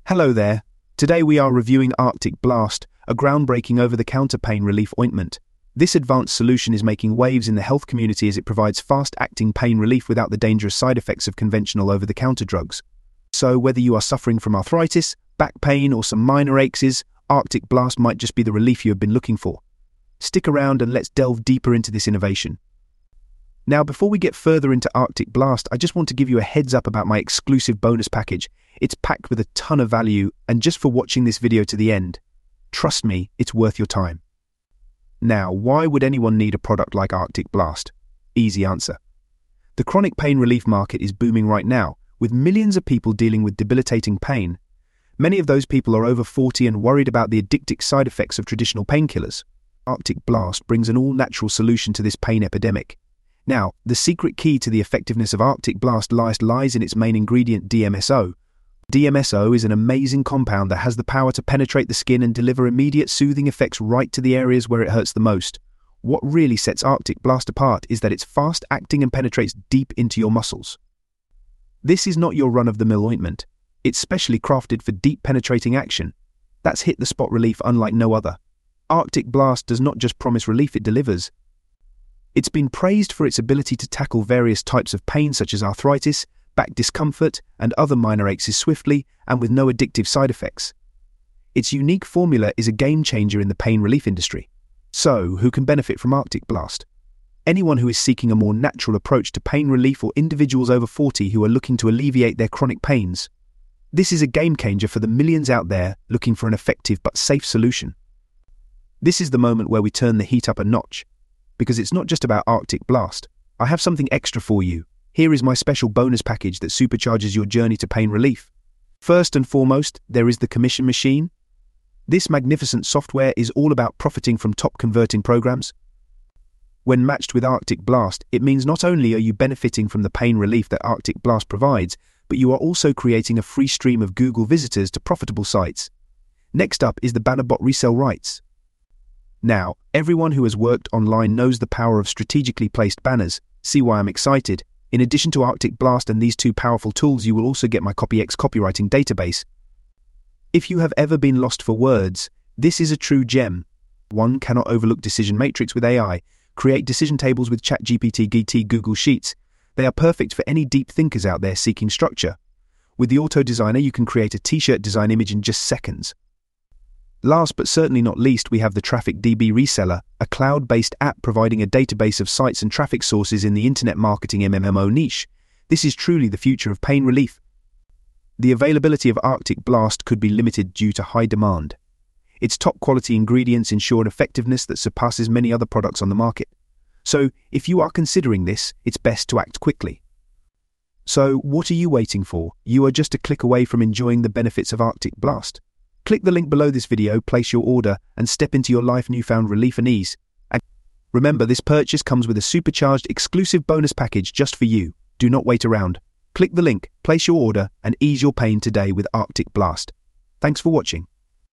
Hello there. Today we are reviewing Arctic Blast, a groundbreaking over-the-counter pain relief ointment. This advanced solution is making waves in the health community as it provides fast-acting pain relief without the dangerous side effects of conventional over-the-counter drugs. So whether you are suffering from arthritis, back pain, or some minor aches, Arctic Blast might just be the relief you have been looking for. Stick around and let's delve deeper into this innovation. Now, before we get further into Arctic Blast, I just want to give you a heads up about my exclusive bonus package. It's packed with a ton of value, and just for watching this video to the end, trust me, it's worth your time. Now, why would anyone need a product like Arctic Blast? Easy answer. The chronic pain relief market is booming right now, with millions of people dealing with debilitating pain. Many of those people are over 40 and worried about the addictive side effects of traditional painkillers. Arctic Blast brings an all-natural solution to this pain epidemic. Now, the secret key to the effectiveness of Arctic Blast lies in its main ingredient, DMSO. DMSO is an amazing compound that has the power to penetrate the skin and deliver immediate soothing effects right to the areas where it hurts the most. What really sets Arctic Blast apart is that it's fast-acting and penetrates deep into your muscles. This is not your run-of-the-mill ointment. It's specially crafted for deep penetrating action. That's hit-the-spot relief unlike no other. Arctic Blast does not just promise relief, it delivers. It's been praised for its ability to tackle various types of pain such as arthritis, back discomfort, and other minor aches swiftly and with no addictive side effects. Its unique formula is a game-changer in the pain relief industry. So, who can benefit from Arctic Blast? Anyone who is seeking a more natural approach to pain relief or individuals over 40 who are looking to alleviate their chronic pains. This is a game-changer for the millions out there looking for an effective but safe solution. This is the moment where we turn the heat up a notch. Because it's not just about Arctic Blast. I have something extra for you. Here is my special bonus package that supercharges your journey to pain relief. First and foremost, there is the Commission Machine. This magnificent software is all about profiting from top converting programs. When matched with Arctic Blast, it means not only are you benefiting from the pain relief that Arctic Blast provides, but you are also creating a free stream of Google visitors to profitable sites. Next up is the BannerBot resale rights. Now, everyone who has worked online knows the power of strategically placed banners. See why I'm excited. In addition to Arctic Blast and these two powerful tools, you will also get my CopyX copywriting database. If you have ever been lost for words, this is a true gem. One cannot overlook Decision Matrix with AI. Create decision tables with ChatGPT, GT, Google Sheets. They are perfect for any deep thinkers out there seeking structure. With the Auto Designer, you can create a t-shirt design image in just seconds. Last but certainly not least, we have the TrafficDB Reseller, a cloud-based app providing a database of sites and traffic sources in the internet marketing MMO niche. This is truly the future of pain relief. The availability of Arctic Blast could be limited due to high demand. Its top-quality ingredients ensure an effectiveness that surpasses many other products on the market. So, if you are considering this, it's best to act quickly. So, what are you waiting for? You are just a click away from enjoying the benefits of Arctic Blast. Click the link below this video, place your order, and step into your life newfound relief and ease. And remember, this purchase comes with a supercharged exclusive bonus package just for you. Do not wait around. Click the link, place your order, and ease your pain today with Arctic Blast. Thanks for watching.